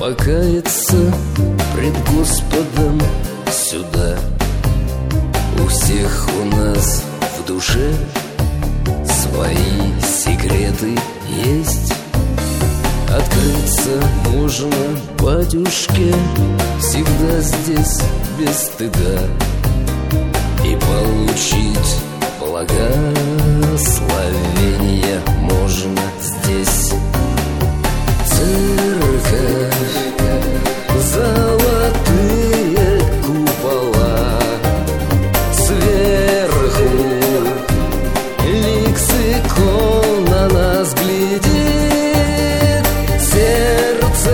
покаяться пред Господом сюда. У всех у нас в душе свои секреты есть. Открыться можно, батюшке, всегда здесь без стыда, и получить благословение можно здесь. Церковь, золотые купола, сверху лик с икон на нас глядит. Сердце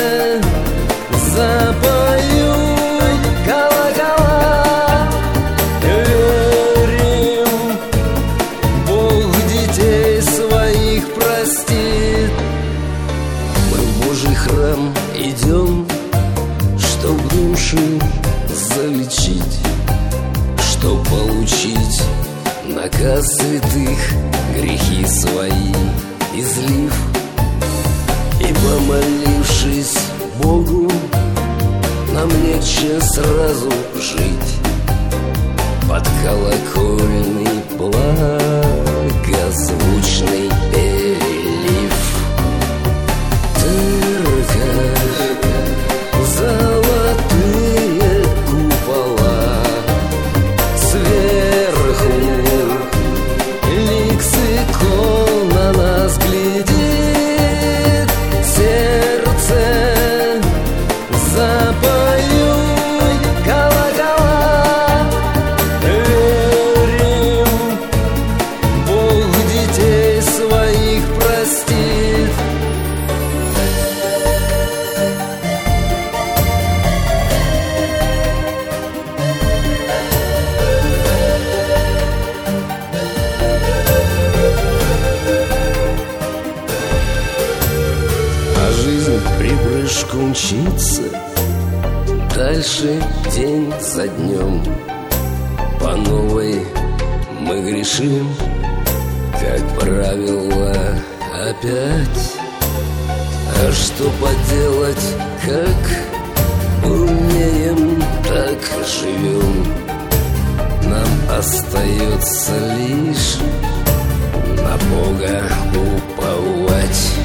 запоют колокола. Верим, Бог детей своих простит. Мы в Божий храм идем, чтоб души залечить, чтоб получить наказ святых, грехи свои излив. И помолившись Богу, нам легче сразу жить под колокольный благозвучный перелив. Церковь, золотые купола, сверху лик с икон на нас глядит. Сердце запоют колокола. Верим, Бог детей своих простит. А жизнь припрыжку мчится дальше день за днем. По новой мы грешим, как правило, опять. А что поделать, как умеем, так живем. Нам остается лишь на Бога уповать.